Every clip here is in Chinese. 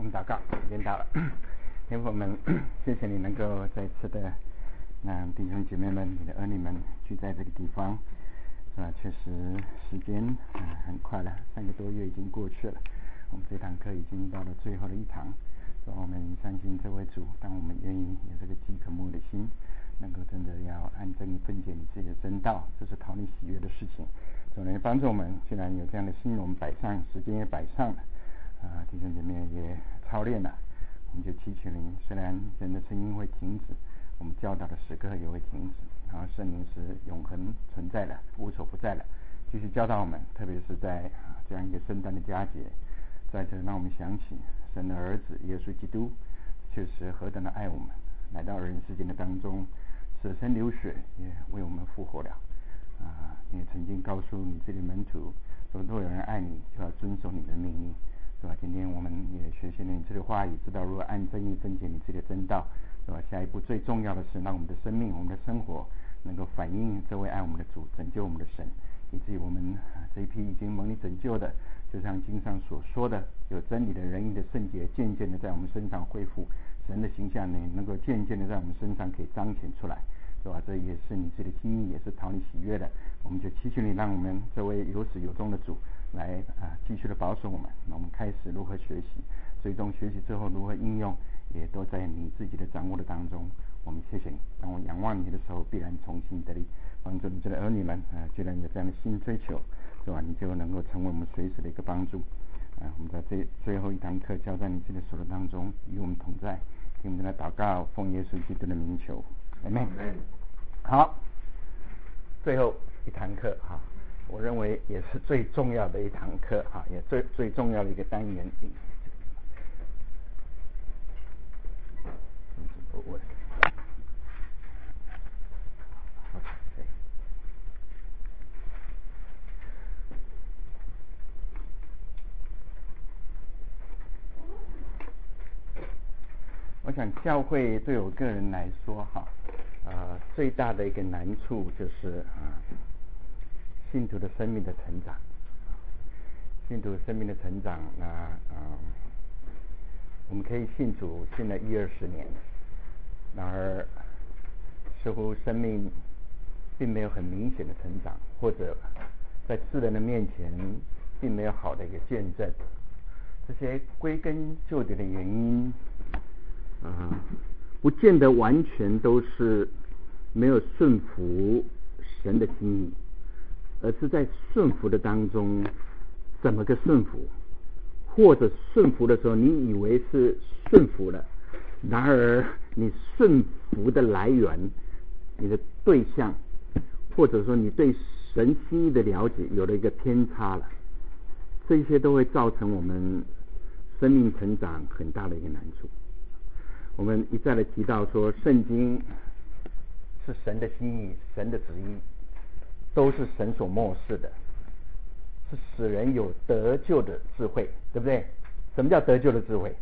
们祷告，时间到了。天父们，谢谢你能够再次的让弟兄姐妹们、你的儿女们聚在这个地方，是吧？确实时间很快了，3个多月已经过去了。我们这堂课已经到了最后的一堂，所以我们相信这位主，当我们愿意有这个饥渴慕的心，能够真的要按真理分解你自己的真道，这是讨你喜悦的事情。主能帮助我们，既然有这样的心，我们摆上，时间也摆上了，弟兄姐妹也操练了，我们就祈求您。虽然人的声音会停止，我们教导的时刻也会停止，然后圣灵是永恒存在的，无所不在的，继续教导我们。特别是在这样一个圣诞的佳节，在这让我们想起神的儿子耶稣基督确实何等的爱我们，来到人世间的当中，舍身流血也为我们复活了。你也曾经告诉你自己的门徒说，若有人爱你，就要遵守你的命令，是吧？今天我们也学习了你这个话语，知道如何按真理分解你自己的真道，是吧？下一步最重要的是让我们的生命、我们的生活能够反映这位爱我们的主、拯救我们的神，以至于我们这一批已经蒙你拯救的，就像经上所说的，有真理的仁义的圣洁渐渐的在我们身上恢复，神的形象呢能够渐渐的在我们身上可以彰显出来，是吧？这也是你自己的心意，也是讨你喜悦的。我们就祈求你，让我们这位有始有终的主来继续的保守我们。那我们开始如何学习，最终学习之后如何应用，也都在你自己的掌握的当中。我们谢谢你，当我仰望你的时候，必然重新得力。帮助你这个儿女们既然有这样的新追求，是吧？你就能够成为我们随时的一个帮助。我们在最后一堂课交在你自己的手的当中，与我们同在。听我们的祷告，奉耶稣基督的名求，阿们。好，最后一堂课我认为也是最重要的一堂课也最重要的一个单元。我想教会对我个人来说最大的一个难处就是信徒的生命的成长。信徒生命的成长我们可以信主信了10-20年，然而似乎生命并没有很明显的成长，或者在世人的面前并没有好的一个见证。这些归根究底的原因不见得完全都是没有顺服神的心意，而是在顺服的当中怎么个顺服，或者顺服的时候你以为是顺服了，然而你顺服的来源、你的对象，或者说你对神心意的了解有了一个偏差了，这些都会造成我们生命成长很大的一个难处。我们一再的提到说，圣经是神的心意、神的旨意，都是神所默示的，是使人有得救的智慧，对不对？什么叫得救的智慧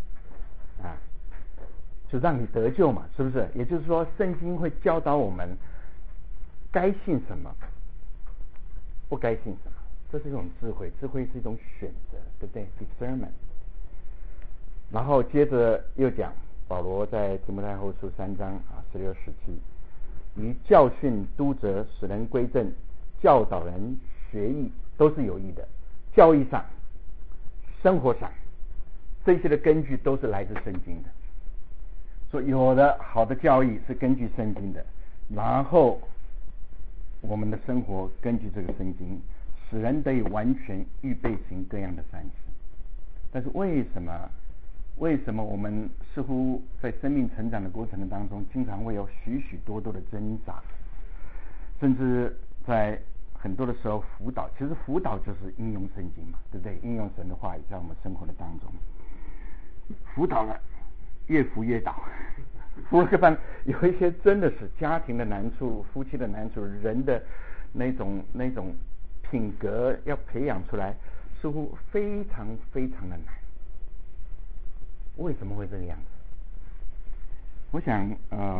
就让你得救嘛，是不是？也就是说，圣经会教导我们该信什么，不该信什么，这是一种智慧。智慧是一种选择，对不对？ discernment。 然后接着又讲保罗在提摩太后书3章16-17，于教训、督责、使人归正、教导人学义，都是有益的。教义上、生活上，这些的根据都是来自圣经的。所以有的好的教义是根据圣经的，然后我们的生活根据这个圣经，使人得以完全预备行各样的善事。但是为什么我们似乎在生命成长的过程当中，经常会有许许多多的挣扎，甚至在很多的时候辅导，其实辅导就是应用圣经嘛，对不对？应用神的话语在我们生活的当中，辅导了越辅越倒。辅导班有一些真的是家庭的难处、夫妻的难处，人的那种品格要培养出来，似乎非常非常的难。为什么会这个样子？我想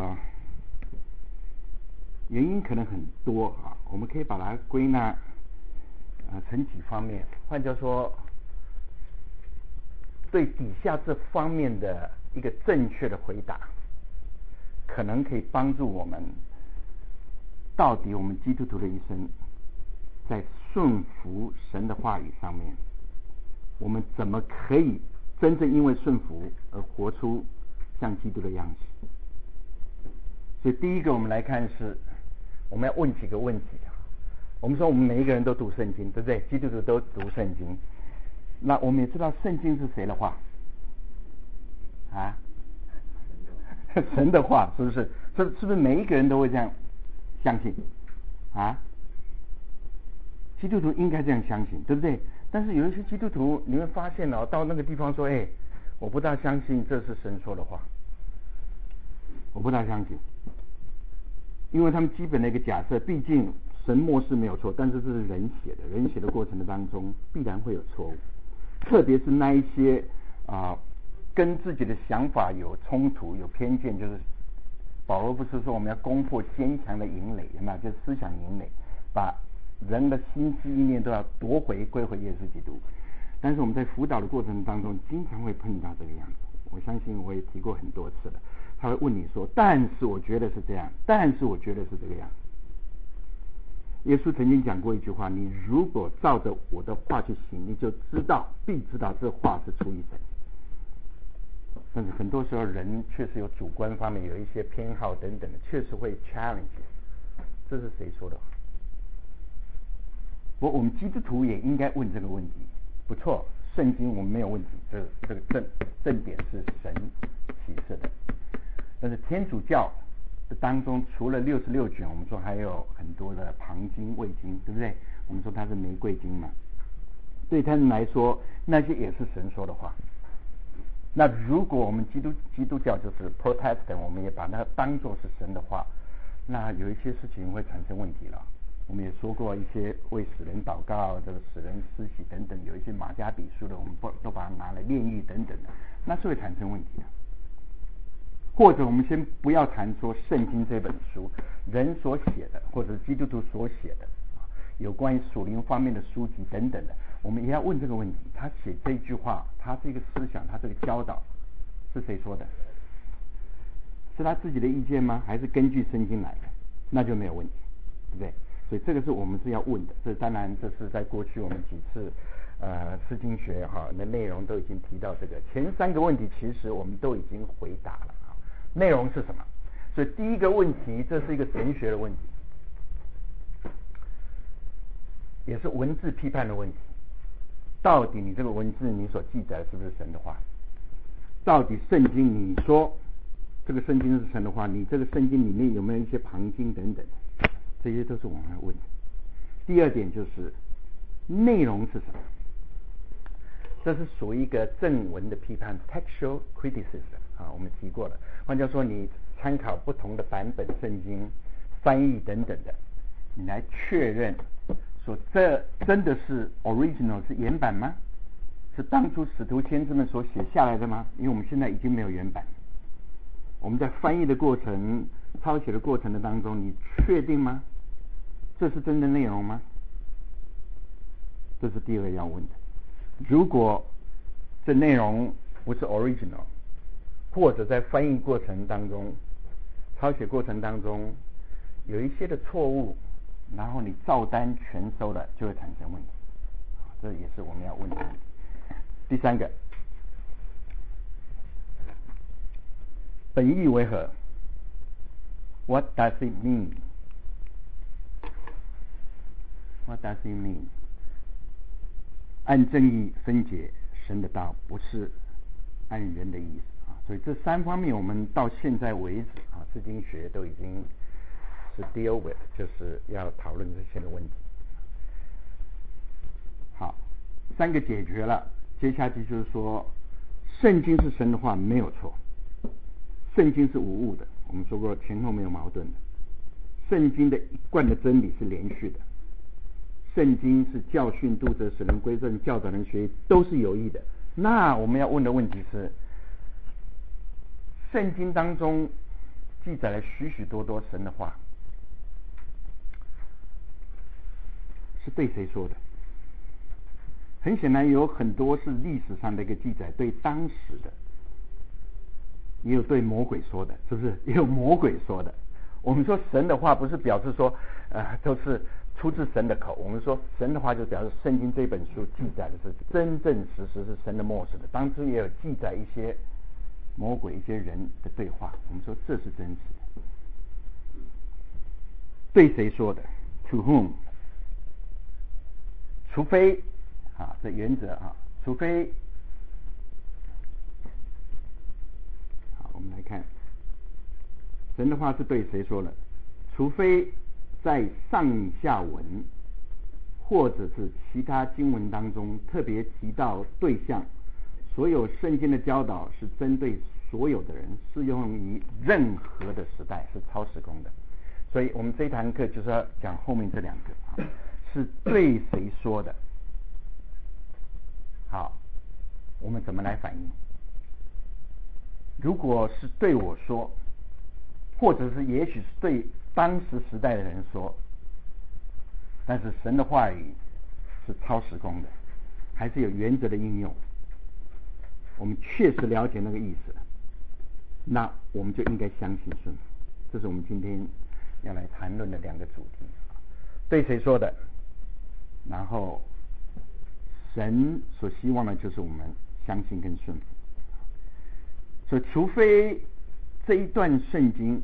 原因可能很多我们可以把它归纳成几方面。换句话说， 对底下这方面的一个正确的回答，可能可以帮助我们，到底我们基督徒的一生，在顺服神的话语上面，我们怎么可以真正因为顺服而活出像基督的样子？所以第一个我们来看是，我们要问几个问题。我们说我们每一个人都读圣经，对不对？基督徒都读圣经。那我们也知道圣经是谁的话啊？神的话，是不是？是不是每一个人都会这样相信啊？基督徒应该这样相信，对不对？但是有一些基督徒，你会发现到那个地方说，我不大相信这是神说的话，我不大相信，因为他们基本的一个假设，毕竟神默示没有错，但是这是人写的，人写的过程的当中必然会有错误，特别是那一些跟自己的想法有冲突、有偏见，就是保罗不是说我们要攻破坚强的营垒，有没有？就是思想营垒，把人的心思意念都要夺回归回耶稣基督。但是我们在辅导的过程当中，经常会碰到这个样子。我相信我也提过很多次了。他会问你说：“但是我觉得是这样，但是我觉得是这个样。”耶稣曾经讲过一句话：“你如果照着我的话去行，你就必知道这话是出于神。”但是很多时候人确实有主观方面有一些偏好等等的，确实会 challenge。这是谁说的话？我们基督徒也应该问这个问题。不错，圣经我们没有问题，这个正点是神启示的。但是天主教的当中，除了66卷，我们说还有很多的旁经、卫经，对不对？我们说它是玫瑰经嘛。对他们来说，那些也是神说的话。那如果我们基督教就是 Protestant， 我们也把它当作是神的话，那有一些事情会产生问题了。我们也说过一些为死人祷告、这个死人施洗等等，有一些马加比书的，我们都把它拿来炼狱等等的，那是会产生问题的。或者我们先不要谈说圣经这本书人所写的，或者基督徒所写的有关于属灵方面的书籍等等的，我们也要问这个问题：他写这句话，他这个思想，他这个教导是谁说的？是他自己的意见吗？还是根据圣经来的？那就没有问题，对不对？所以这个是我们是要问的。这当然这是在过去我们几次诗经学的内容都已经提到这个。前3个问题其实我们都已经回答了。内容是什么？所以第一个问题，这是一个神学的问题，也是文字批判的问题。到底你这个文字你所记载的是不是神的话？到底圣经你说这个圣经是神的话，你这个圣经里面有没有一些旁经等等？这些都是我们要问的。第二点就是内容是什么？这是属于一个正文的批判 textual criticism 我们提过了。换句话说，你参考不同的版本圣经翻译等等的，你来确认说这真的是 original 是原版吗？是当初使徒先知们所写下来的吗？因为我们现在已经没有原版。我们在翻译的过程、抄写的过程的当中，你确定吗？这是真的内容吗？这是第二个要问的。如果这内容不是 original， 或者在翻译过程当中、抄写过程当中有一些的错误，然后你照单全收了，就会产生问题。这也是我们要问的问题。第3个，本意为何 ？What does it mean? What does it mean? 按正义分解神的道，不是按人的意思所以这3方面，我们到现在为止诗经学都已经是 deal with， 就是要讨论这些的问题。好，3个解决了，接下去就是说，圣经是神的话没有错，圣经是无误的，我们说过前后没有矛盾的，圣经的一贯的真理是连续的。圣经是教训、督责、使人归正、教导人学义，都是有益的。那我们要问的问题是，圣经当中记载了许许多多神的话，是对谁说的？ 很显然有很多是历史上的一个记载，对当时的，也有对魔鬼说的，是不是？也有魔鬼说的。我们说神的话不是表示说都是出自神的口，我们说神的话就表示圣经这本书记载的是真正实时是神的默示的，当中也有记载一些魔鬼一些人的对话，我们说这是真实的。对谁说的 ？To whom？ 除非这原则除非我们来看神的话是对谁说的？除非在上下文或者是其他经文当中特别提到对象，所有圣经的教导是针对所有的人，适用于任何的时代，是超时空的。所以我们这一堂课就是要讲后面这两个是对谁说的。好，我们怎么来反应？如果是对我说，或者是也许是对当时时代的人说，但是神的话语是超时空的，还是有原则的应用，我们确实了解那个意思，那我们就应该相信顺服。这是我们今天要来谈论的两个主题，对谁说的，然后神所希望的就是我们相信跟顺服。所以除非这一段圣经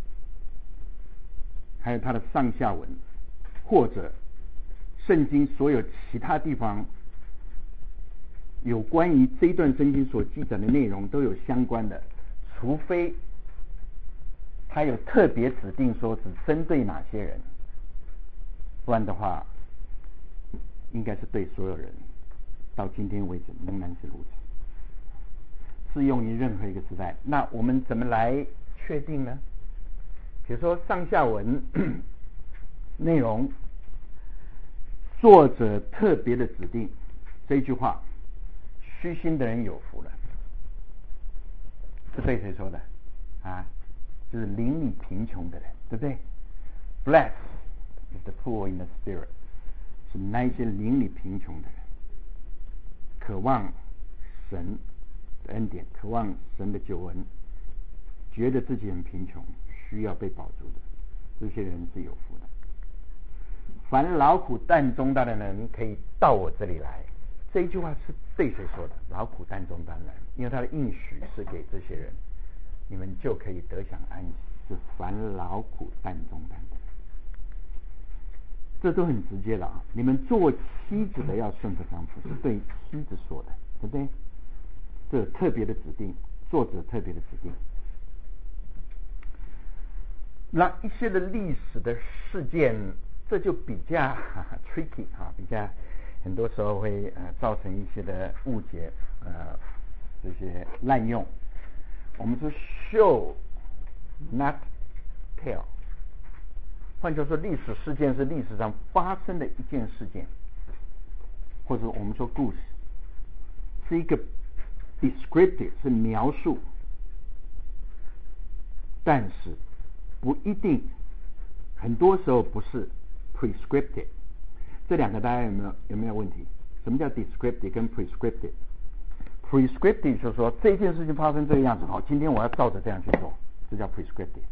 还有它的上下文，或者圣经所有其他地方有关于这一段圣经所记载的内容都有相关的，除非他有特别指定说只针对哪些人，不然的话应该是对所有人，到今天为止仍然是如此，适用于任何一个时代。那我们怎么来确定呢？比如说上下文内容作者特别的指定这一句话，虚心的人有福了，是对谁说的就是邻里贫穷的人，对不对？ Blessed is the poor in the spirit， 是那一些邻里贫穷的人，渴望神的恩典，渴望神的救恩，觉得自己很贫穷，需要被保住的，这些人是有福的。凡劳苦担重担的人可以到我这里来，这一句话是对谁说的？劳苦担重担的人，因为他的应许是给这些人，你们就可以得享安息，是凡劳苦担重担的人，这都很直接了你们做妻子的要顺服丈夫，是对妻子说的，对不对？这特别的指定，作者特别的指定。那一些的历史的事件，这就比较tricky 比较很多时候会造成一些的误解，这些滥用。我们说 show not tell， 换句话说，历史事件是历史上发生的一件事件，或者我们说故事是一个 descriptive， 是描述，但是不一定，很多时候不是 prescriptive。 这两个大家有没有问题？什么叫 descriptive 跟 prescriptive？ prescriptive 就是说这件事情发生这个样子，好，今天我要照着这样去做，这叫 prescriptive。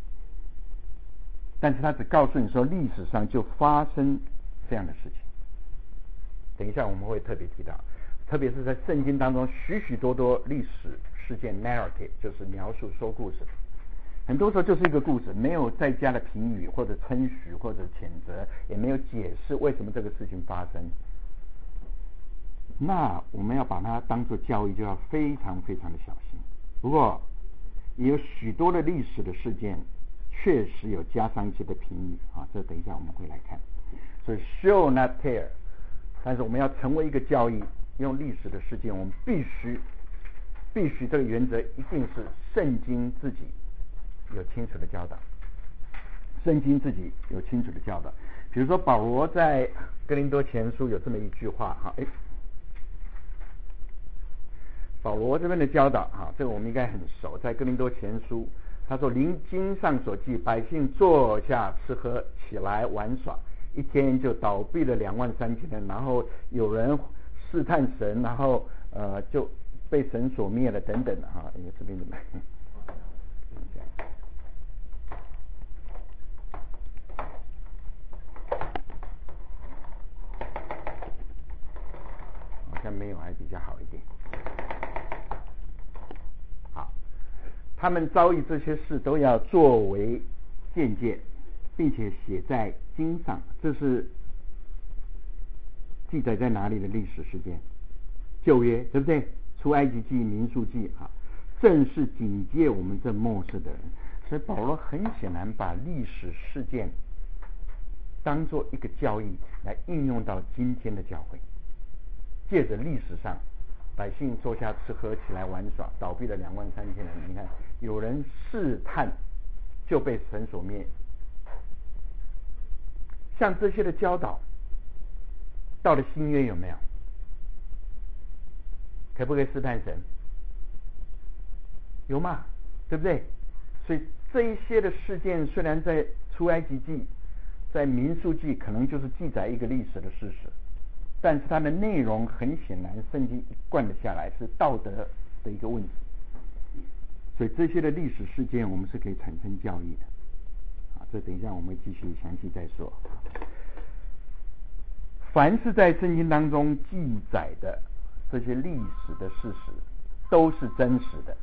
但是他只告诉你说历史上就发生这样的事情。等一下我们会特别提到，特别是在圣经当中许许多多历史事件 narrative， 就是描述说故事，很多时候就是一个故事，没有再加了评语或者称许或者谴责，也没有解释为什么这个事情发生。那我们要把它当作教育，就要非常非常的小心。不过也有许多的历史的事件确实有加上一些的评语这等一下我们会来看。所以 show not tell， 但是我们要成为一个教育，用历史的事件，我们必须这个原则一定是圣经自己有清楚的教导，圣经自己有清楚的教导。比如说保罗在哥林多前书有这么一句话保罗这边的教导这个我们应该很熟，在哥林多前书他说，临经上所记，百姓坐下吃喝，起来玩耍，一天就倒闭了23000人，然后有人试探神，然后就被神所灭了等等的哈。因为这边怎么？好像没有还比较好一点。好，他们遭遇这些事都要作为见解，并且写在经上。这是记载在哪里的历史事件？旧约，对不对？出埃及记、民数记啊，正是警戒我们这末世的人。所以保罗很显然把历史事件当作一个教义来应用到今天的教会。借着历史上百姓坐下吃喝起来玩耍，倒闭了23000人，你看有人试探就被神所灭。像这些的教导到了新约有没有？可不可以试探神？有嘛，对不对？所以这一些的事件虽然在出埃及记、在民数记可能就是记载一个历史的事实，但是它的内容很显然圣经一贯的下来是道德的一个问题。所以这些的历史事件我们是可以产生教义的。这等一下我们继续详细再说。凡是在圣经当中记载的这些历史的事实都是真实的，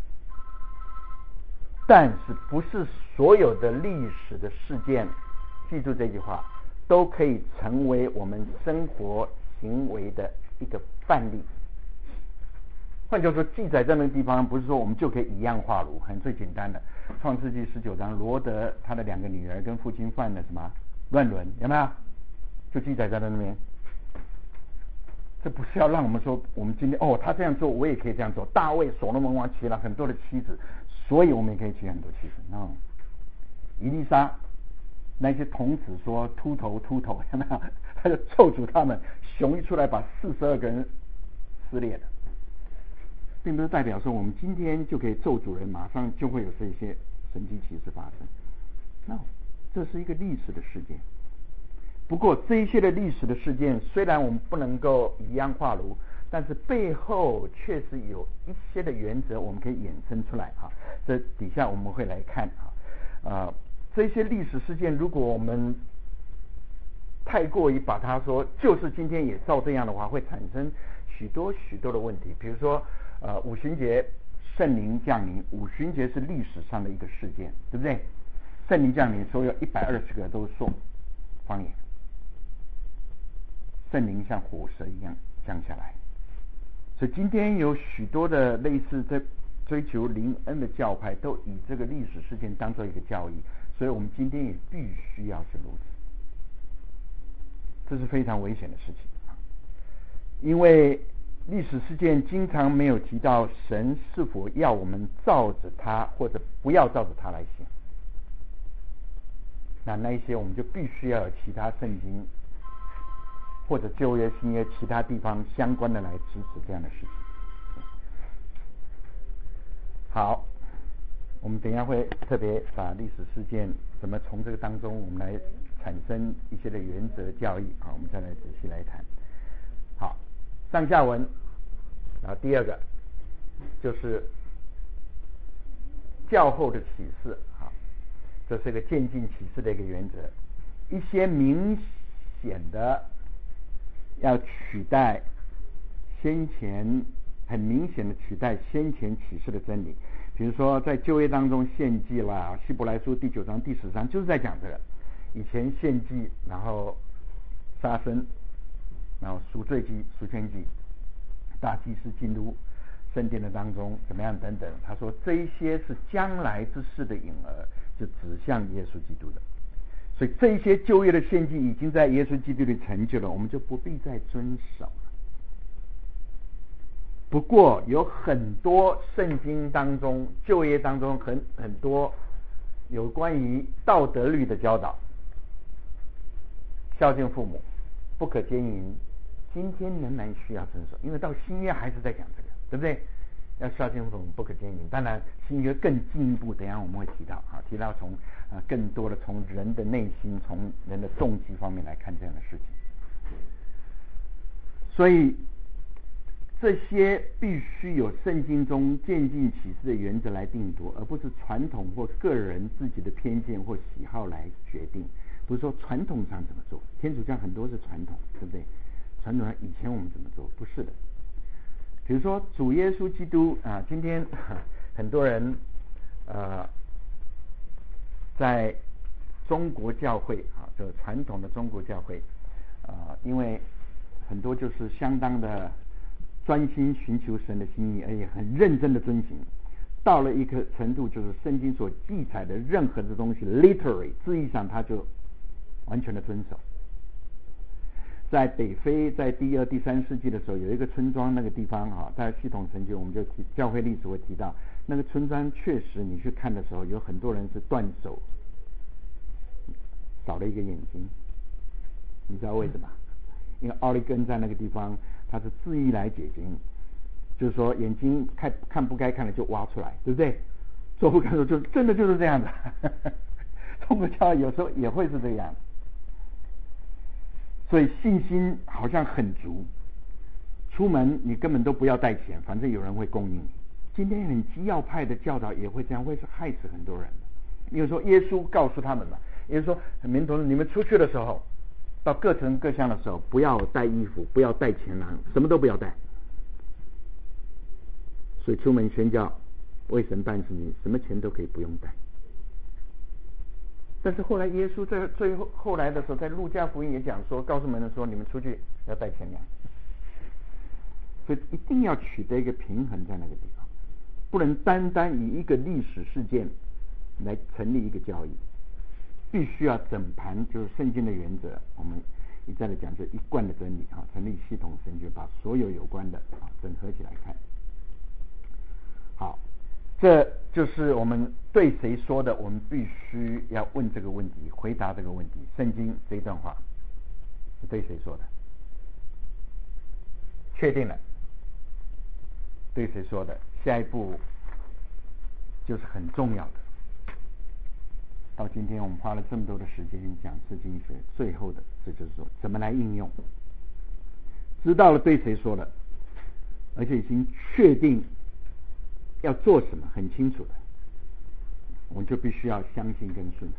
但是不是所有的历史的事件，记住这句话，都可以成为我们生活行为的一个范例。换句话说，记载在那个地方不是说我们就可以以样画炉，很最简单的。创世纪19章，罗德他的2个女儿跟父亲犯了什么乱伦，有没有？就记载在那边。这不是要让我们说我们今天他这样做我也可以这样做。大卫所罗门王娶了很多的妻子，所以我们也可以娶很多妻子。以利沙那些童子说秃头，有没有？他就咒诅他们，熊一出来把42个人撕裂了，并不是代表说我们今天就可以咒诅人，马上就会有这些神迹奇事发生。这是一个历史的事件。不过这一些的历史的事件虽然我们不能够以样画炉，但是背后确实有一些的原则我们可以衍生出来。这底下我们会来看这些历史事件，如果我们太过于把它说就是今天也照这样的话，会产生许多的问题。比如说五旬节圣灵降临，五旬节是历史上的一个事件，对不对？圣灵降临，所有120个都说方言，圣灵像火蛇一样降下来。所以今天有许多的类似在追求灵恩的教派都以这个历史事件当作一个教义，所以我们今天也必须要是如此。这是非常危险的事情，因为历史事件经常没有提到神是否要我们照着它或者不要照着它来行。那一些我们就必须要有其他圣经或者旧约新约其他地方相关的来支持这样的事情。好，我们等一下会特别把历史事件怎么从这个当中我们来产生一些的原则教义我们再来仔细来谈。好，上下文，然后第二个就是教后的启示这是一个渐进启示的一个原则。一些明显的要取代先前，很明显的取代先前启示的真理。比如说在旧约当中献祭啦，希伯来书第9章第10章就是在讲这个。以前献祭，然后杀生，然后赎罪祭、赎愆祭，大祭司进入圣殿的当中怎么样等等。他说这一些是将来之事的影儿，就指向耶稣基督的。所以这一些旧约的献祭已经在耶稣基督里成就了，我们就不必再遵守了。不过有很多圣经当中、旧约当中很多有关于道德律的教导，孝敬父母，不可奸淫，今天仍然需要遵守，因为到新约还是在讲这个，对不对？要孝敬父母，不可奸淫。当然新约更进一步，等一下我们会提到提到从更多的从人的内心、从人的动机方面来看这样的事情。所以这些必须有圣经中渐进启示的原则来定夺，而不是传统或个人自己的偏见或喜好来决定。不是说传统上怎么做，天主教很多是传统，对不对？传统上以前我们怎么做，不是的。比如说主耶稣基督啊，今天很多人在中国教会啊，这个传统的中国教会因为很多就是相当的专心寻求神的心意，而且很认真的遵行，到了一个程度，就是圣经所记载的任何的东西 literally 字义上他就完全的遵守。在北非，在第2、第3世纪的时候，有一个村庄，那个地方在系统神学我们就教会历史会提到，那个村庄确实你去看的时候，有很多人是断手，少了一个眼睛。你知道为什么？因为奥利根在那个地方，它是自缢来解经，就是说眼睛看不该看的就挖出来，对不对？做不该做就真的就是这样的。中国教有时候也会是这样。所以信心好像很足，出门你根本都不要带钱，反正有人会供应你。今天很基要派的教导也会这样，会是害死很多人的。因为说耶稣告诉他们嘛，也就是说门徒你们出去的时候，到各城各乡的时候，不要带衣服，不要带钱囊，什么都不要带。所以出门宣教，为神办事情，什么钱都可以不用带。但是后来耶稣在最后来的时候，在路加福音也讲说，告诉门人说，你们出去要带钱粮。所以一定要取得一个平衡在那个地方，不能单单以一个历史事件来成立一个教义，必须要整盘就是圣经的原则，我们一再的讲这一贯的真理成立系统神学，把所有有关的整合起来看。好，这就是我们对谁说的，我们必须要问这个问题，回答这个问题。圣经这一段话是对谁说的？确定了，对谁说的？下一步就是很重要的。到今天我们花了这么多的时间讲释经学，最后的这就是说怎么来应用。知道了对谁说的，而且已经确定要做什么，很清楚的，我们就必须要相信跟顺服。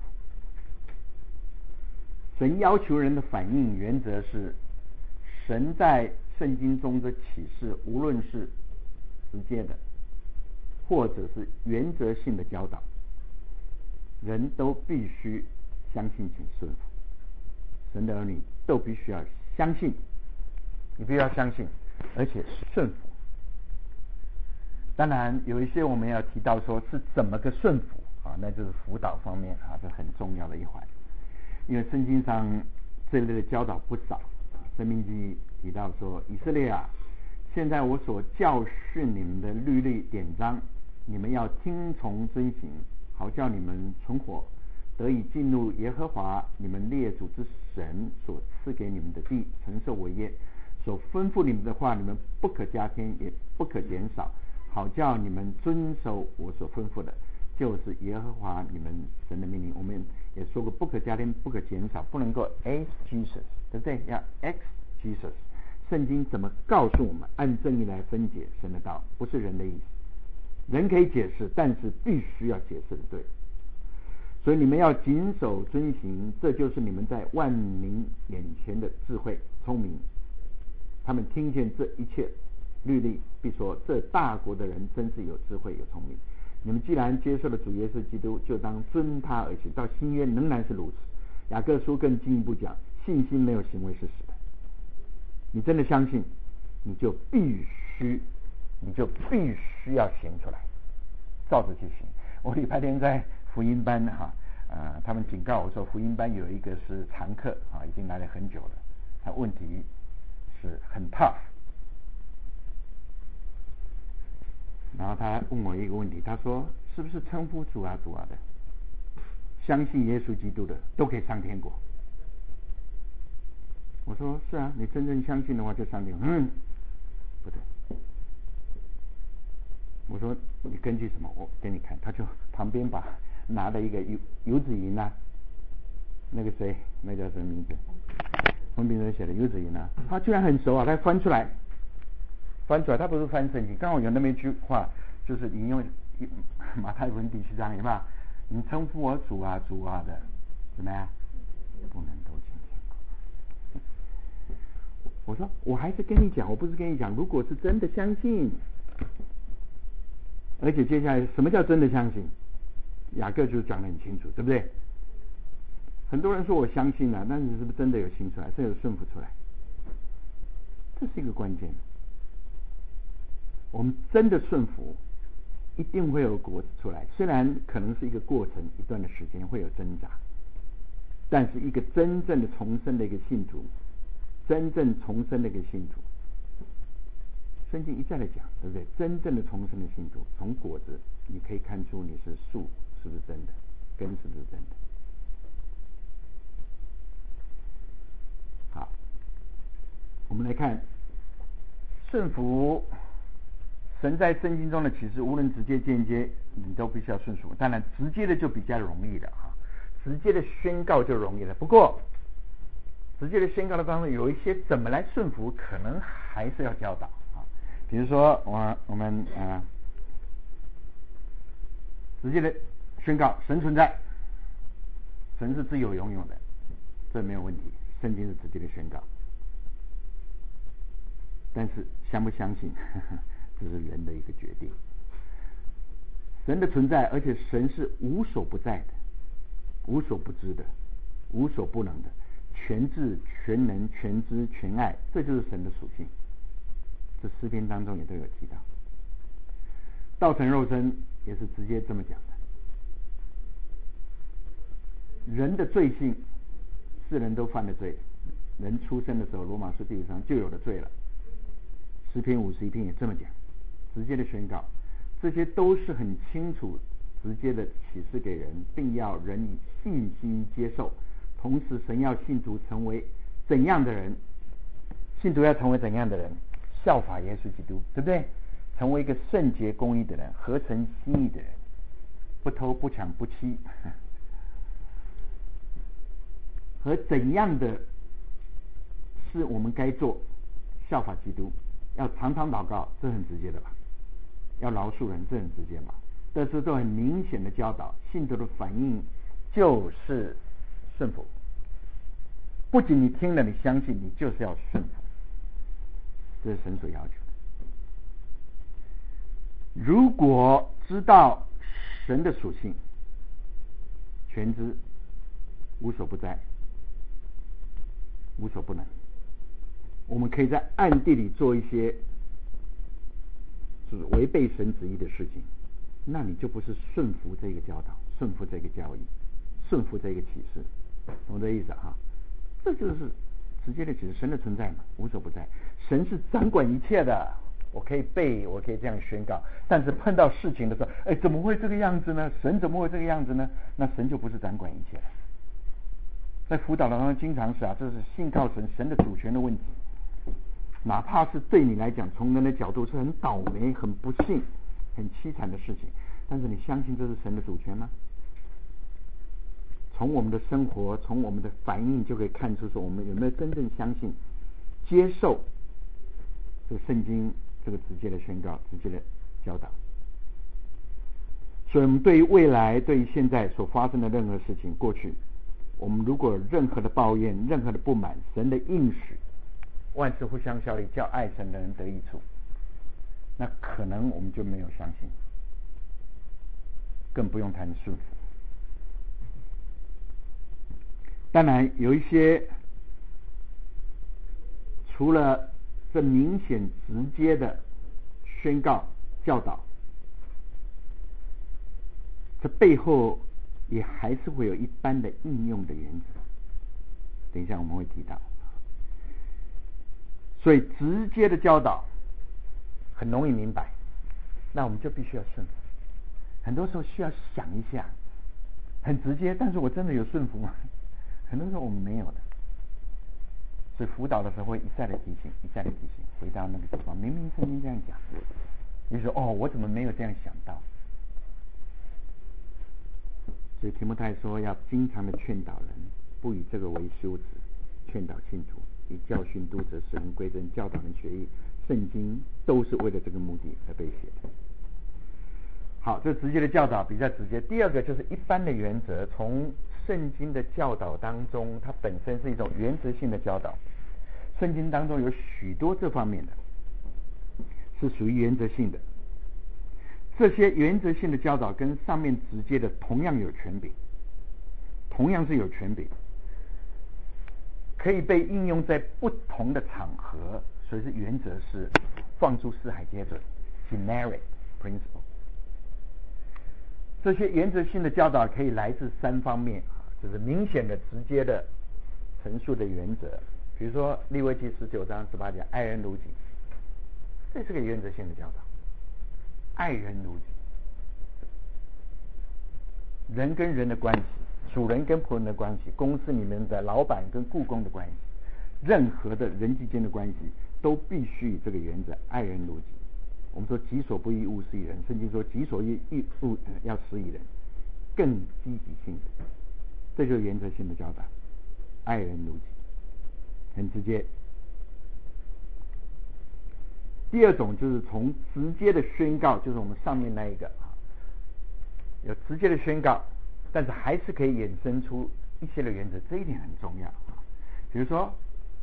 神要求人的反应原则是，神在圣经中的启示，无论是直接的或者是原则性的教导，人都必须相信请顺服。神的儿女都必须要相信，你必须要相信，而且顺服。当然有一些我们要提到说是怎么个顺服那就是辅导方面这很重要的一环。因为圣经上这类的教导不少，申命记提到说，以色列啊，现在我所教训你们的律例典章，你们要听从遵行，好叫你们存活，得以进入耶和华你们列祖之神所赐给你们的地，承受为业。所吩咐你们的话，你们不可加添，也不可减少，好叫你们遵守我所吩咐的，就是耶和华你们神的命令。我们也说过，不可加添，不可减少，不能够 ex Jesus， 对不对？要 ex Jesus。圣经怎么告诉我们按正义来分解神的道，不是人的意思。人可以解释，但是必须要解释的对。所以你们要谨守遵行，这就是你们在万民眼前的智慧聪明。他们听见这一切律例，必说，这大国的人真是有智慧有聪明。你们既然接受了主耶稣基督，就当遵他而行。到新约仍然是如此。雅各书更进一步讲，信心没有行为是死的。你真的相信，你就必须要行出来，照着去行。我礼拜天在福音班他们警告我说，福音班有一个是常客已经来了很久了，他问题是很 tough。然后他问我一个问题，他说是不是称呼主啊主啊的，相信耶稣基督的都可以上天国？我说是啊，你真正相信的话就上天国。不对。我说你根据什么？我给你看。他就旁边拿了一个游子吟那个谁，那叫什么名字？封笔上写的游子吟他居然很熟他翻出来， 翻出来，他不是翻圣经，刚好有那么一句话，就是引用马太福音第7章，有没有？你称呼我主啊主啊的，怎么样？不能都进天国。我说我还是跟你讲，我不是跟你讲，如果是真的相信，而且接下来什么叫真的相信？雅各就讲得很清楚，对不对？很多人说我相信了，但是是不是真的有信出来，真的有顺服出来？这是一个关键。我们真的顺服，一定会有果子出来。虽然可能是一个过程，一段的时间会有挣扎，但是一个真正的重生的一个信徒，真正重生的一个信徒，圣经一再的讲，对不对？真正的重生的信徒，从果子你可以看出你是树是不是真的，根是不是真的。好，我们来看顺服。神在圣经中的启示，无论直接间接，你都必须要顺服。当然，直接的就比较容易的哈，直接的宣告就容易了。不过，直接的宣告的当中有一些怎么来顺服，可能还是要教导啊。比如说，我们直接的宣告神存在，神是自有永有的，这没有问题。圣经是直接的宣告，但是相不相信？这是人的一个决定。神的存在，而且神是无所不在的，无所不知的，无所不能的，全智全能全知全爱，这就是神的属性。这诗篇当中也都有提到。道成肉身也是直接这么讲的。人的罪性，世人都犯了罪，人出生的时候，罗马书第5章就有了罪了。诗篇51篇也这么讲，直接的宣告，这些都是很清楚直接的启示给人，并要人以信心接受。同时神要信徒成为怎样的人？信徒要成为怎样的人？效法耶稣基督，对不对？成为一个圣洁公义的人，合神心意的人，不偷不抢不欺。和怎样的是我们该做？效法基督，要常常祷告，这很直接的吧？要饶恕人，这很直接嘛？这是都很明显的教导，信徒的反应就是顺服。不仅你听了，你相信，你就是要顺服，这是神所要求的。如果知道神的属性，全知，无所不在，无所不能，我们可以在暗地里做一些是违背神旨意的事情，那你就不是顺服这个教导，顺服这个教义，顺服这个启示，懂这意思哈？这就是直接的启示，神的存在嘛，无所不在，神是掌管一切的。我可以背，我可以这样宣告，但是碰到事情的时候，怎么会这个样子呢？神怎么会这个样子呢？那神就不是掌管一切了。在辅导当中经常是这是信靠神，神的主权的问题。哪怕是对你来讲，从人的角度是很倒霉、很不幸、很凄惨的事情，但是你相信这是神的主权吗？从我们的生活，从我们的反应就可以看出说我们有没有真正相信、接受这个圣经这个直接的宣告、直接的教导。所以我们对于未来、对于现在所发生的任何事情，过去我们如果有任何的抱怨、任何的不满，神的应许万事互相效力，叫爱神的人得益处，那可能我们就没有相信，更不用谈顺服。当然有一些除了这明显直接的宣告教导，这背后也还是会有一般的应用的原则，等一下我们会提到。所以直接的教导很容易明白，那我们就必须要顺服。很多时候需要想一下，很直接，但是我真的有顺服吗？很多时候我们没有的。所以辅导的时候会一再的提醒，一再的提醒，回到那个地方，明明圣经这样讲，你说我怎么没有这样想到？所以提摩太说要经常的劝导人，不以这个为羞耻，劝导信徒，以教训督责，使人归正，教导人学义， 圣经都是为了这个目的而被写的。好，这直接的教导比较直接。第二个就是一般的原则，从圣经的教导当中，它本身是一种原则性的教导。圣经当中有许多这方面的，是属于原则性的。这些原则性的教导跟上面直接的同样有权柄，同样是有权柄，可以被应用在不同的场合，所以是原则是放诸四海皆准 generic principle。这些原则性的教导可以来自三方面，就是明显的、直接的陈述的原则。比如说利未记19章18节，爱人如己，这是个原则性的教导。爱人如己，人跟人的关系，主人跟仆人的关系，公司里面的老板跟雇工的关系，任何的人际间的关系都必须以这个原则，爱人如己。我们说己所不欲，勿施于人，圣经说己所欲，勿要施于人，更积极性的，这就是原则性的教导，爱人如己，很直接。第二种就是从直接的宣告，就是我们上面那一个有直接的宣告，但是还是可以衍生出一些的原则，这一点很重要。比如说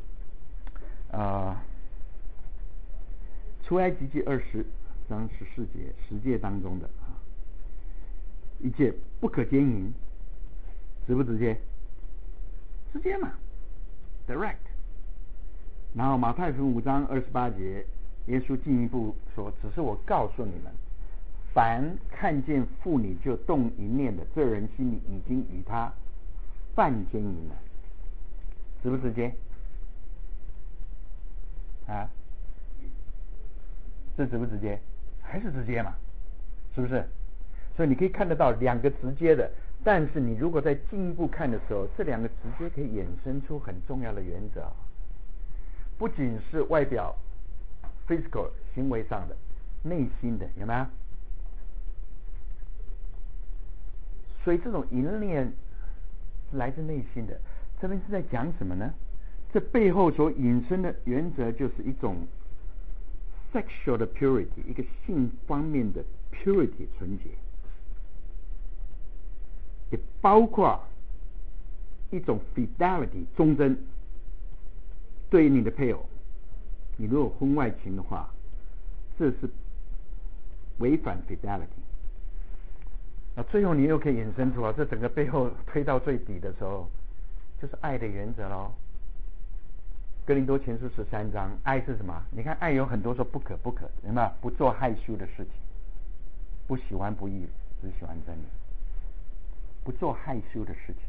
出埃及记20章14节10诫当中的一诫不可奸淫，直不直接？直接嘛 ，direct。然后马太福音5章28节，耶稣进一步说：“只是我告诉你们，凡看见妇女就动淫念的，这人心里已经与他犯奸淫了。”直不直接？啊？这直不直接？还是直接嘛？是不是？所以你可以看得到两个直接的，但是你如果再进一步看的时候，这两个直接可以衍生出很重要的原则，不仅是外表 physical 行为上的，内心的，有没有？所以这种淫念是来自内心的。这边是在讲什么呢？这背后所引申的原则就是一种 sexual 的 purity， 一个性方面的 purity 纯洁，也包括一种 fidelity 忠贞。对于你的配偶，你如果婚外情的话，这是违反 fidelity。最后你又可以引申出这整个背后推到最底的时候，就是爱的原则咯。哥林多前书13章，爱是什么？你看爱有很多说不可，有没有？不做害羞的事情，不喜欢不义，只喜欢真理，不做害羞的事情。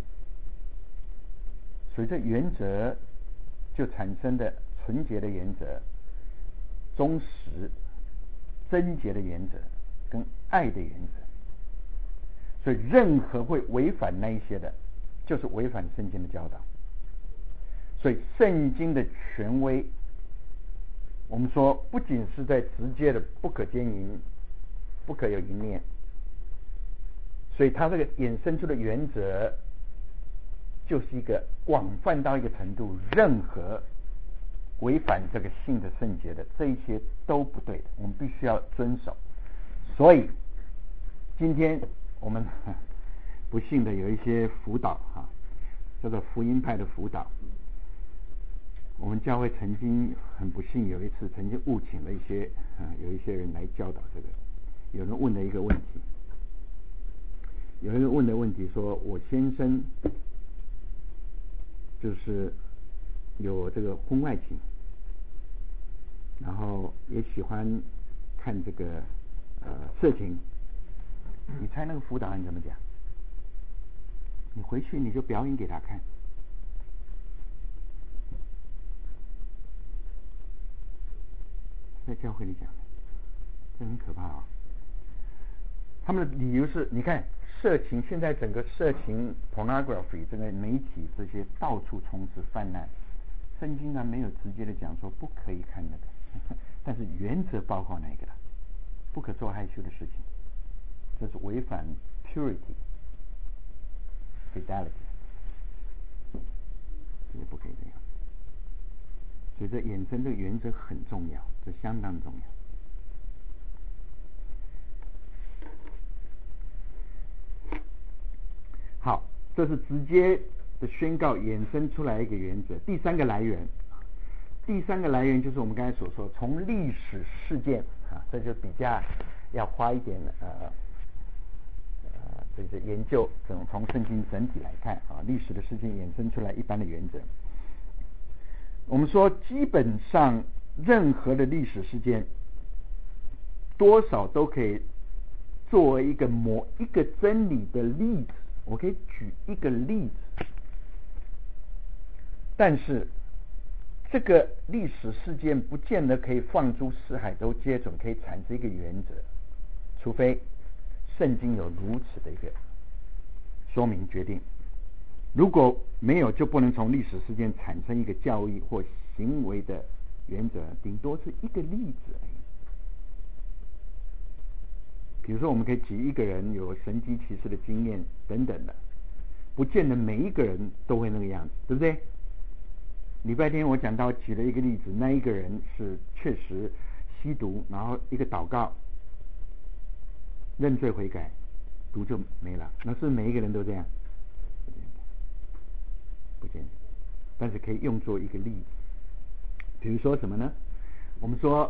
所以这原则就产生的纯洁的原则、忠实、贞洁的原则跟爱的原则。所以任何会违反那一些的，就是违反圣经的教导。所以圣经的权威，我们说不仅是在直接的不可奸淫，不可有淫念，所以它这个衍生出的原则就是一个广泛到一个程度，任何违反这个性的圣洁的，这一些都不对的，我们必须要遵守。所以今天我们不幸的有一些辅导叫做福音派的辅导，我们教会曾经很不幸有一次曾经误请了有一些人来教导这个。有人问了一个问题，有人问的问题说，我先生就是有这个婚外情，然后也喜欢看这个色情，你猜那个辅导人怎么讲？你回去你就表演给他看。在教会里讲的，这很可怕他们的理由是，你看色情，现在整个色情 pornography 这个媒体这些到处充斥泛滥，圣经没有直接的讲说不可以看那个，但是原则包括哪一个了？不可做害羞的事情，这是违反 purity fidelity， 这个不可以这样。 所以这衍生这个原则很重要，这相当重要。好，这是直接的宣告衍生出来一个原则。第三个来源就是我们刚才所说，从历史事件这就比较要花一点这个研究，从圣经整体来看历史的事件衍生出来一般的原则。我们说基本上任何的历史事件多少都可以作为一个真理的例子，我可以举一个例子，但是这个历史事件不见得可以放诸四海都皆准，可以产生一个原则，除非圣经有如此的一个说明决定。如果没有，就不能从历史事件产生一个教义或行为的原则，顶多是一个例子而已。比如说，我们可以举一个人有神迹奇事的经验等等的，不见得每一个人都会那个样子，对不对？礼拜天我讲到举了一个例子，那一个人是确实吸毒，然后一个祷告认罪悔改，毒就没了。那是每一个人都这样？不见得，但是可以用作一个例子。比如说什么呢？我们说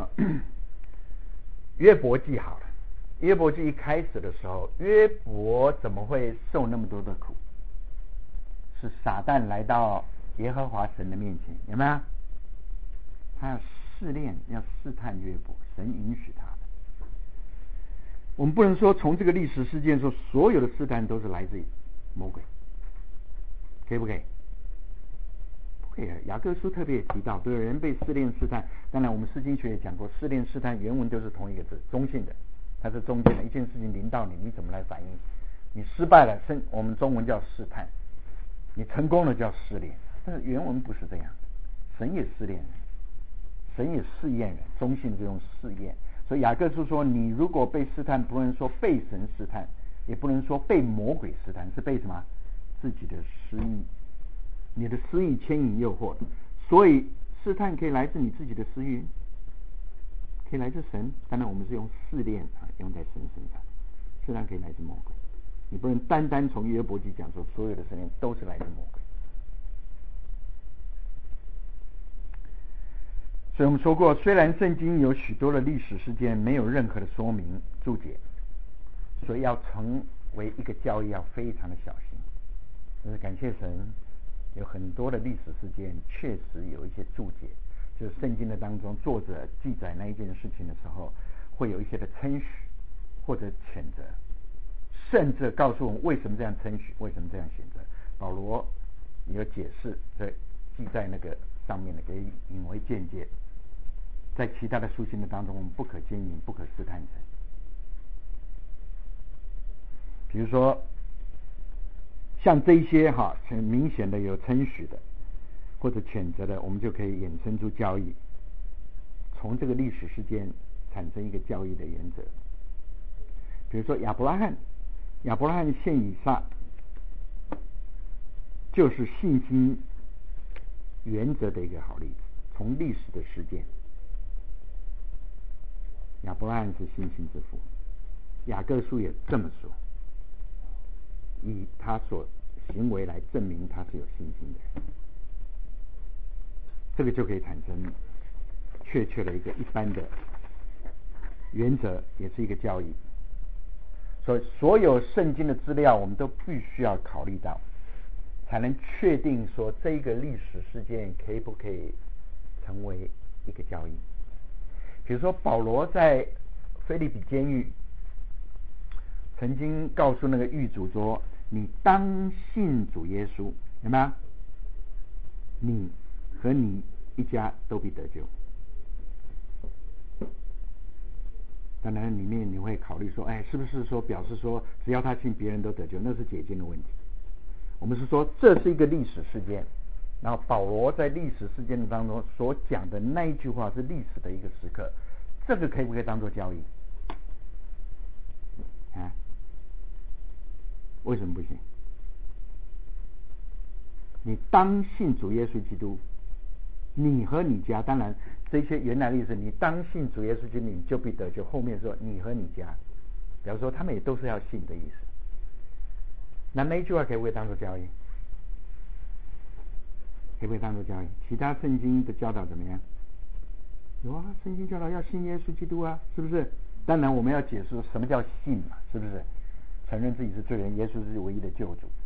约伯记好了，约伯记一开始的时候，约伯怎么会受那么多的苦？是撒旦来到耶和华神的面前，有没有？他要试炼，要试探约伯，神允许他的。我们不能说从这个历史事件说所有的试探都是来自于魔鬼，可以不可以？不可以。雅各书特别提到，对人被试炼试探，当然我们诗经学也讲过，试炼试探原文都是同一个字，中性的，它是中间的。一件事情临到你，你怎么来反应？你失败了，我们中文叫试探；你成功了叫试炼。但是原文不是这样，神也试炼人，神也试验人，中性这种试验。所以雅各书说，你如果被试探，不能说被神试探，也不能说被魔鬼试探，是被什么？自己的私意，你的私意牵引诱惑。所以试探可以来自你自己的私欲，可以来自神。当然我们是用试炼用在神身上，试探可以来自魔鬼。你不能单单从约伯记讲说所有的试炼都是来自魔鬼。所以我们说过，虽然圣经有许多的历史事件没有任何的说明注解，所以要成为一个教义要非常的小心。但是感谢神，有很多的历史事件确实有一些注解，就是圣经的当中作者记载那一件事情的时候，会有一些的称许或者谴责，甚至告诉我们为什么这样称许，为什么这样谴责。保罗也有解释，在记在那个上面的，给引为见解。在其他的书信的当中，我们不可奸淫，不可试探神。比如说像这些很明显的有称许的或者谴责的，我们就可以衍生出教义，从这个历史事件产生一个教义的原则。比如说亚伯拉罕献以撒，就是信心原则的一个好例子。从历史的事件，亚伯拉罕是信心之父，雅各书也这么说，以他所行为来证明他是有信心的人，这个就可以产生确切的一个一般的原则，也是一个教义。所以所有圣经的资料我们都必须要考虑到，才能确定说这个历史事件可以不可以成为一个教义。比如说保罗在腓立比监狱曾经告诉那个狱卒说，你当信主耶稣，有没有？你和你一家都必得救。当然里面你会考虑说，是不是说表示说只要他信别人都得救，那是解经的问题。我们是说这是一个历史事件，然后保罗在历史事件当中所讲的那一句话是历史的一个时刻，这个可以不可以当作教义啊？为什么不行？你当信主耶稣基督， 你和你家，当然这些原来的意思，你当信主耶稣基督，你就必得救。后面说你和你家，比方说他们也都是要信的意思。那一句话可以不可以当做教义？可不可以当做教义？其他圣经的教导怎么样？有啊，圣经教导要信耶稣基督啊，是不是？当然我们要解释什么叫信嘛，是不是？承认自己是罪人，耶稣是唯一的救主。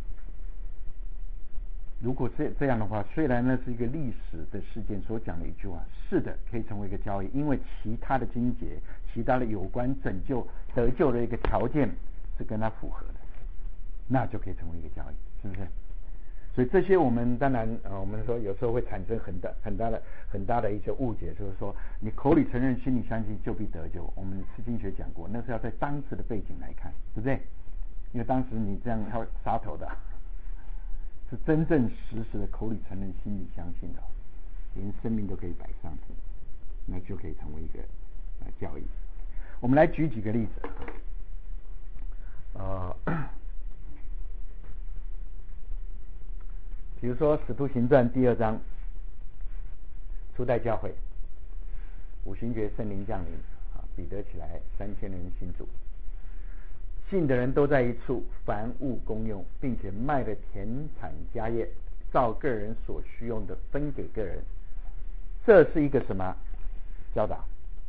如果这样的话，虽然那是一个历史的事件所讲的一句话，是的，可以成为一个教义，因为其他的经节、其他的有关拯救、得救的一个条件是跟它符合的，那就可以成为一个教义，是不是？所以这些我们当然我们说有时候会产生很大的一些误解，就是说你口里承认，心里相信，就必得救。我们释经学讲过，那是要在当时的背景来看，对不对？因为当时你这样他会杀头的。是真正实时的口里承认，心里相信的，连生命都可以摆上，那就可以成为一个教义。我们来举几个例子，比如说《使徒行传》第2章，初代教会，五旬节圣灵降临，彼得起来，3000人信主。信的人都在一处，凡物公用，并且卖了田产家业，照个人所需用的分给个人。这是一个什么教导？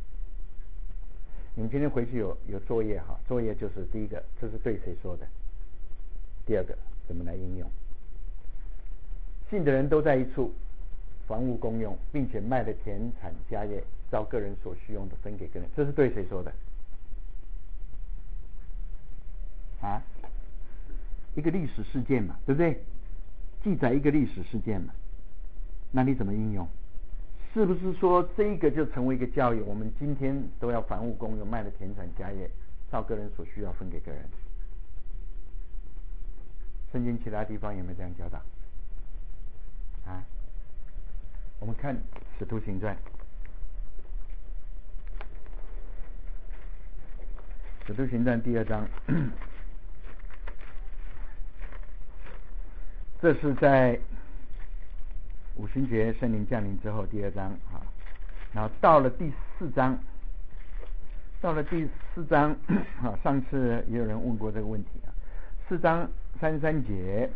你们今天回去有作业哈，作业就是第一个，这是对谁说的？第二个，怎么来应用？信的人都在一处，凡物公用，并且卖了田产家业，照个人所需用的分给个人。这是对谁说的？一个历史事件嘛，对不对？记载一个历史事件嘛，那你怎么应用？是不是说这个就成为一个教育？我们今天都要凡物公用，卖了田产家业，照个人所需要分给个人。圣经其他地方有没有这样教导？我们看《使徒行传》，《使徒行传》第2章。这是在五旬节圣灵降临之后第2章然后到了第4章，上次也有人问过这个问题4章33节，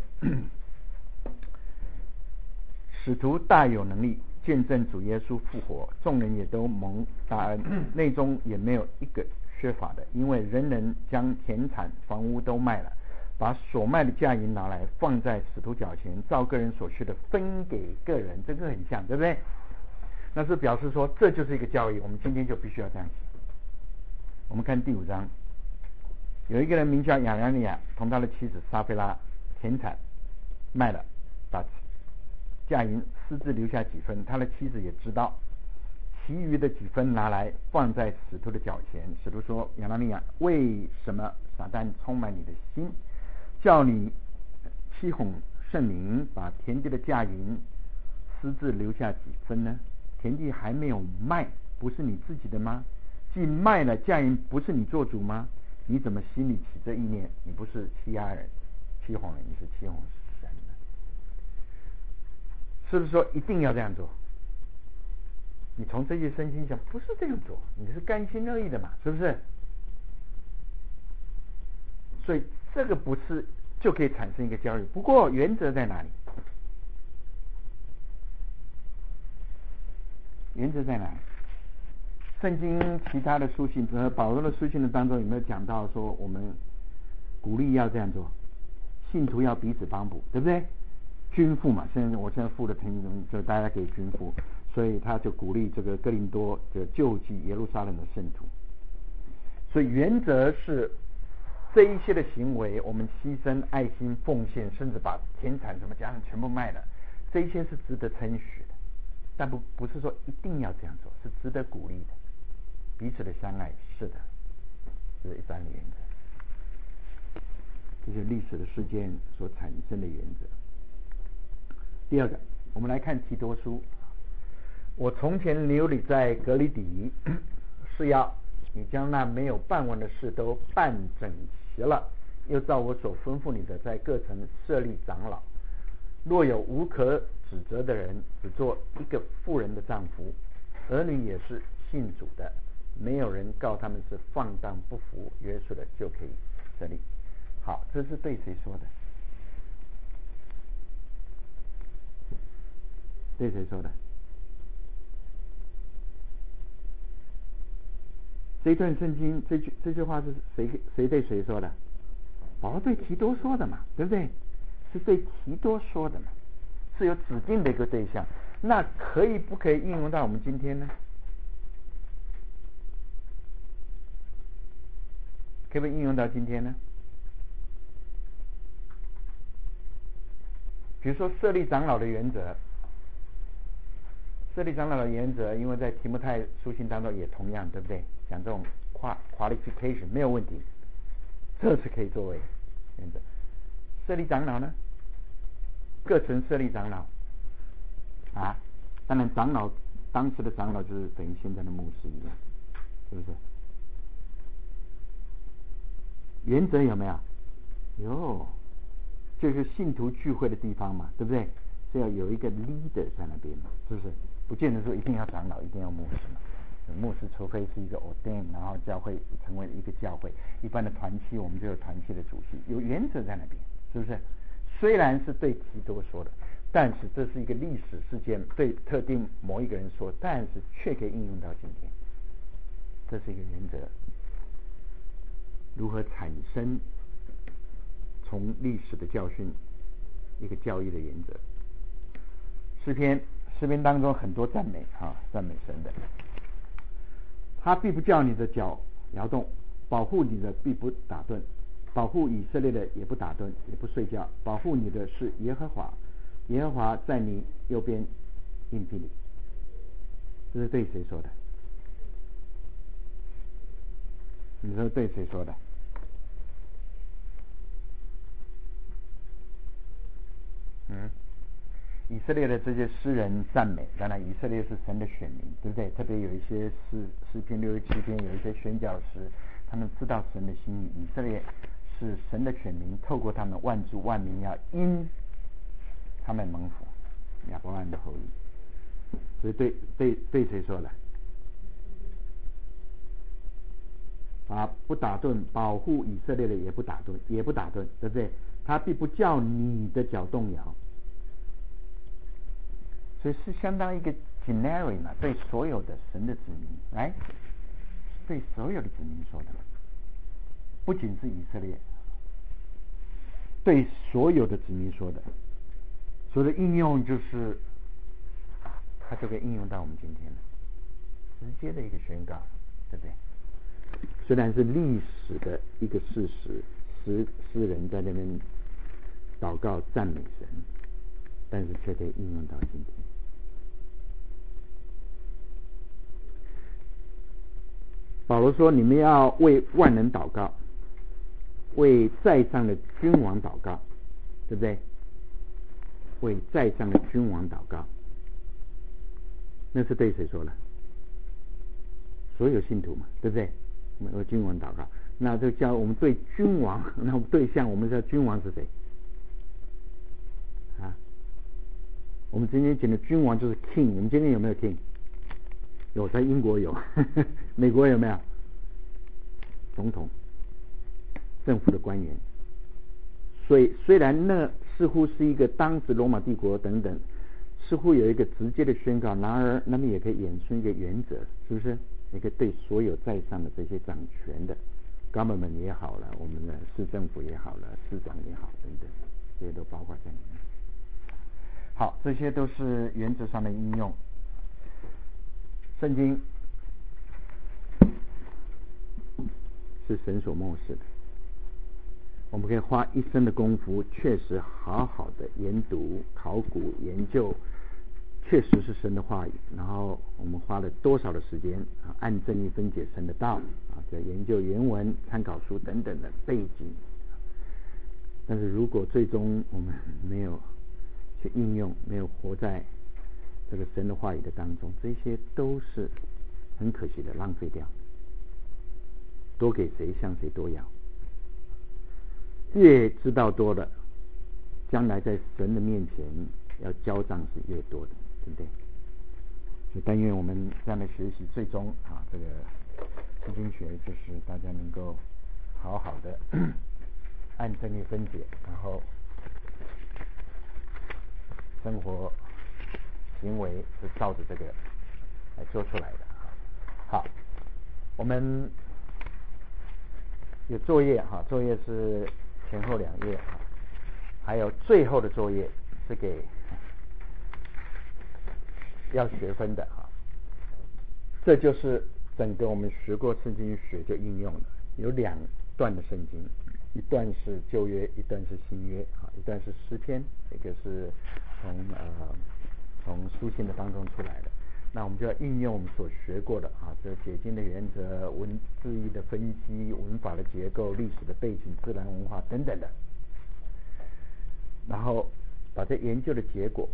使徒大有能力见证主耶稣复活，众人也都蒙大恩，内中也没有一个缺乏的，因为人人将田产房屋都卖了，把所卖的价银拿来放在使徒脚前，照个人所需的分给个人。这个很像，对不对？那是表示说这就是一个教义，我们今天就必须要这样写。我们看第5章，有一个人名叫亚拿尼亚，同他的妻子撒非拉，田产卖了，把价银私自留下几分，他的妻子也知道，其余的几分拿来放在使徒的脚前。使徒说：亚拿尼亚，为什么撒旦充满你的心，叫你欺哄圣灵，把田地的价银私自留下几分呢？田地还没有卖，不是你自己的吗？既卖了，价银不是你做主吗？你怎么心里起这意念？你不是欺压人、欺哄人，你是欺哄神的。是不是说一定要这样做？你从这些圣经讲，不是这样做，你是甘心乐意的嘛，是不是？所以这个不是就可以产生一个教育。不过原则在哪里？原则在哪里？圣经其他的书信和保罗的书信的当中有没有讲到说我们鼓励要这样做，信徒要彼此帮补，对不对？均富嘛，我现在付的凭就大家给均富，所以他就鼓励这个哥林多的救济耶路撒冷的圣徒。所以原则是这一些的行为，我们牺牲、爱心、奉献，甚至把田产什么家全部卖了，这一些是值得称许的，但不是说一定要这样做，是值得鼓励的。彼此的相爱，是的，这是一般的原则，这是历史的事件所产生的原则。第二个，我们来看提多书。我从前留你在革哩底，是要你将那没有办完的事都办整齐了，又照我所吩咐你的，在各城设立长老。若有无可指责的人只做一个妇人的丈夫，儿女也是信主的，没有人告他们是放荡不服约束的，就可以设立。好，这是对谁说的？对谁说的？这段圣经这句话是谁对谁说的？保罗对提多说的嘛，对不对？是对提多说的嘛，是有指定的一个对象。那可以不可以应用到我们今天呢？可不可以应用到今天呢？比如说设立长老的原则，因为在提摩太书信当中也同样，对不对？讲这种qualification 没有问题，这是可以作为原则。设立长老呢？各城设立长老啊，当然当时的长老就是等于现在的牧师一样，是不是？原则有没有？有，就是信徒聚会的地方嘛，对不对？是要有一个 leader 在那边嘛，是不是？不见得说一定要长老，一定要牧师嘛。牧师除非是一个 ordain， 然后教会成为一个教会，一般的团契我们就有团契的主席，有原则在那边，是不是？虽然是对提多说的，但是这是一个历史事件，对特定某一个人说，但是却可以应用到今天，这是一个原则。如何产生从历史的教训一个教义的原则？诗篇当中很多赞美赞美神的。他必不叫你的脚摇动，保护你的必不打盹，保护以色列的也不打盹也不睡觉，保护你的是耶和华，耶和华在你右边应聘你。这是对谁说的？你说对谁说的？以色列的这些诗人赞美，当然以色列是神的选民，对不对？特别有一些诗篇67篇，有一些宣教师，他们知道神的心意，以色列是神的选民，透过他们万族万民要因他们蒙福，亚伯拉罕的后裔。所以对谁说的？不打盹，保护以色列的也不打盹，对不对？他必不叫你的脚动摇。所以是相当一个 generic 嘛，对所有的神的子民，来，对所有的子民说的，不仅是以色列，对所有的子民说的。所有的应用就是，它就可以应用到我们今天了，直接的一个宣告，对不对？虽然是历史的一个事实，诗人在那边祷告赞美神，但是却可以应用到今天。保罗说：“你们要为万人祷告，为在上的君王祷告，对不对？为在上的君王祷告，那是对谁说的？所有信徒嘛，对不对？我们为君王祷告，那就叫我们对君王，那对象我们知道君王是谁啊？我们今天讲的君王就是 king， 我们今天有没有 king？有，在英国有，美国有没有？总统、政府的官员。虽然那似乎是一个当时罗马帝国等等，似乎有一个直接的宣告，然而那么也可以衍生一个原则，是不是？也可以对所有在上的这些掌权的 government 也好了，我们的市政府也好了，市长也好等等，这些都包括在里面。好，这些都是原则上的应用。圣经是神所默示的，我们可以花一生的功夫，确实好好的研读、考古、研究，确实是神的话语。然后我们花了多少的时间按正义分解神的道在研究原文、参考书等等的背景。但是如果最终我们没有去应用，没有活在这个神的话语的当中，这些都是很可惜的，浪费掉。多给谁向谁多要，越知道多了，将来在神的面前要交账是越多的，对不对？所以但愿我们这样的学习，最终这个圣经学就是大家能够好好的按真理分解，然后生活行为是照着这个来做出来的。好，我们有作业作业是前后2页还有最后的作业是给要学分的这就是整个我们学过圣经学就应用的，有2段的圣经，一段是旧约，一段是新约一段是诗篇，一个是从书信的当中出来的。那我们就要应用我们所学过的这解经的原则、文字义的分析、文法的结构、历史的背景、自然文化等等的，然后把这研究的结果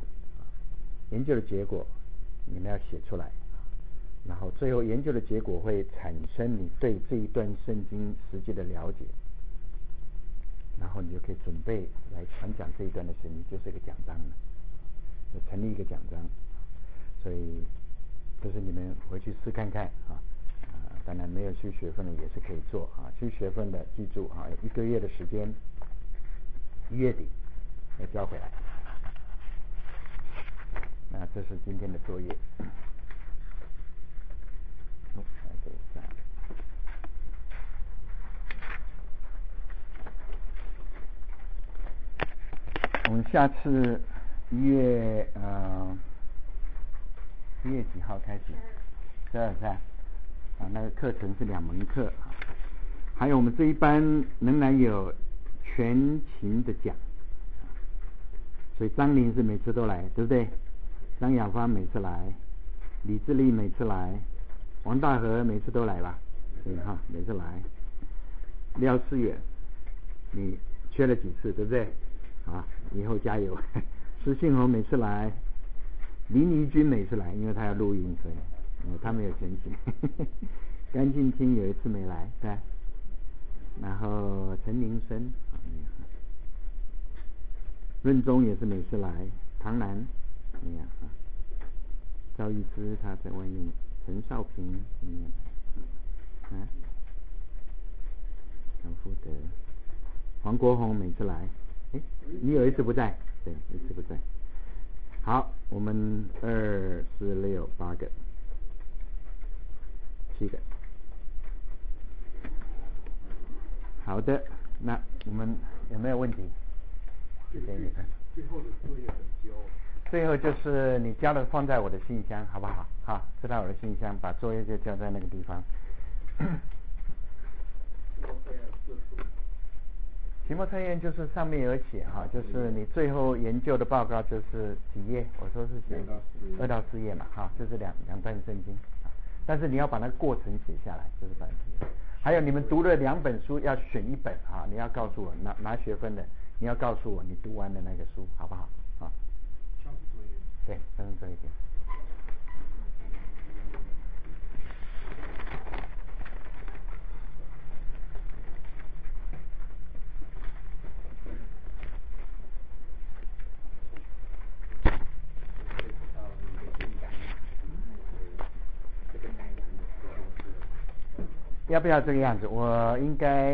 你们要写出来，然后最后研究的结果会产生你对这一段圣经实际的了解，然后你就可以准备来传讲这一段的圣经，就是一个讲章了，就成立一个讲章。所以就是你们回去试看看当然没有修学分的也是可以做修学分的记住1个月的时间，1月底要交回来。那这是今天的作业。我们下次1月几号开始？12是吧？那个课程是2门课还有我们这一班仍然有全勤的讲，所以张琳是每次都来，对不对？张雅芳每次来，李志丽每次来，王大和每次都来吧？对每次来。廖思远，你缺了几次，对不对？以后加油。施信宏每次来，林怡君每次来，因为他要录音，所以他没有全勤。甘敬清有一次没来，对。然后陈明生，润中也是每次来，唐南没有赵玉芝他在外面，陈少平没有张福德，黄国宏每次来，你有一次不在，对，一次不在。好，我们2、4、6、8个，7个。好的，那我们有没有问题？ 最后的作业怎么交？ 最后就是你交了放在我的信箱，好不好？知道我的信箱，把作业就交在那个地方。期末测验就是上面有写就是你最后研究的报告就是几页？我说是写2到4页嘛就是两段圣经但是你要把那个过程写下来，就是把还有你们读了2本书要选一本你要告诉我拿学分的，你要告诉我你读完的那个书，好不好？对，这样做一点。要不要这个样子？我应该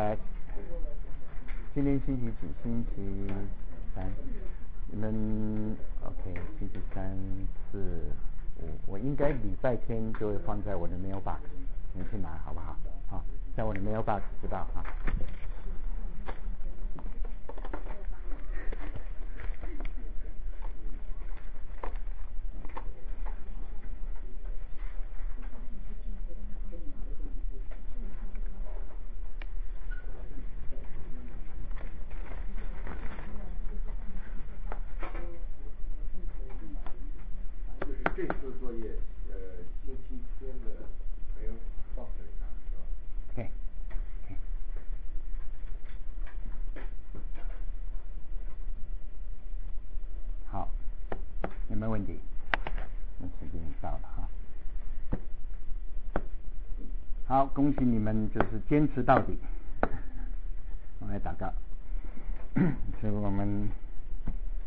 今天星期几？星期3。你们 OK？ 星期3、4、5，我应该礼拜天就会放在我的 mailbox， 你去拿好不好？在我的 mailbox 知道这次作业星期天的没有报给他是吧？ 对。好，有没有问题？那时间到了好，恭喜你们，就是坚持到底。我来祷告。所以我们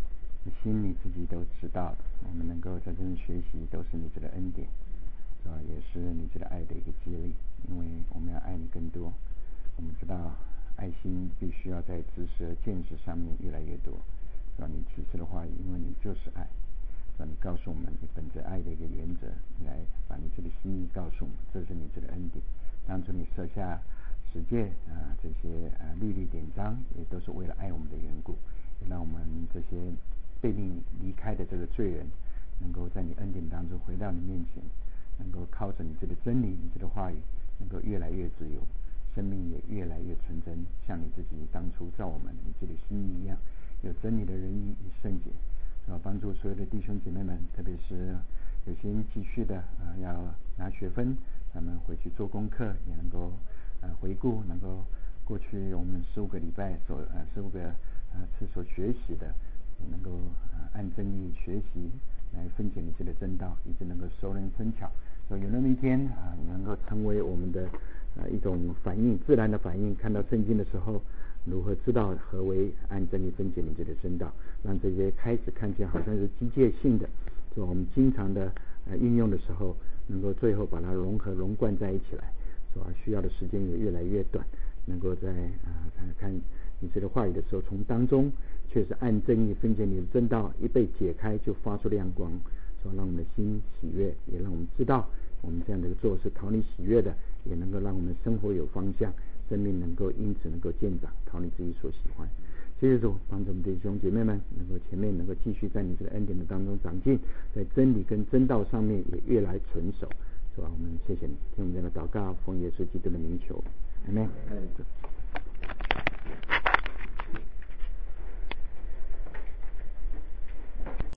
心你自己都知道的，我们能够在这里学习，都是你这个恩典，是吧？也是你这个爱的一个激励，因为我们要爱你更多。我们知道爱心必须要在知识和见识上面越来越多，是吧？你启示的话语，因为你就是爱，是吧？你告诉我们，你本着爱的一个原则，你来把你这个心意告诉我们，这是你这个恩典。当初你设下十诫这些律例典章，也都是为了爱我们的缘故，也让我们这些被你离开的这个罪人，能够在你恩典当中回到你面前，能够靠着你这个真理，你这个话语，能够越来越自由，生命也越来越纯真，像你自己当初造我们你自己心意一样，有真理的仁义与圣洁，是吧？帮助所有的弟兄姐妹们，特别是有些继续的要拿学分，他们回去做功课，也能够回顾，能够过去我们15个礼拜15个次所学习的，也能够按真理学习来分解你这个真道，一直能够熟能生巧。所以有那么一天能够成为我们的一种反应，自然的反应，看到圣经的时候，如何知道何为按真理分解你这个真道，让这些开始看起来好像是机械性的，就我们经常的运用的时候，能够最后把它融贯在一起来，是吧？需要的时间也越来越短，能够在看你这个话语的时候，从当中确实按真理分解你的真道，一被解开就发出亮光，说让我们的心喜悦，也让我们知道我们这样的做是讨你喜悦的，也能够让我们生活有方向，生命能够因此能够见长，讨你自己所喜欢。谢谢主，帮助我们弟兄姐妹们能够前面能够继续在你这个恩典的当中长进，在真理跟真道上面也越来纯熟，是吧？我们谢谢你，听我们这样的祷告，奉耶稣基督的名求，阿们。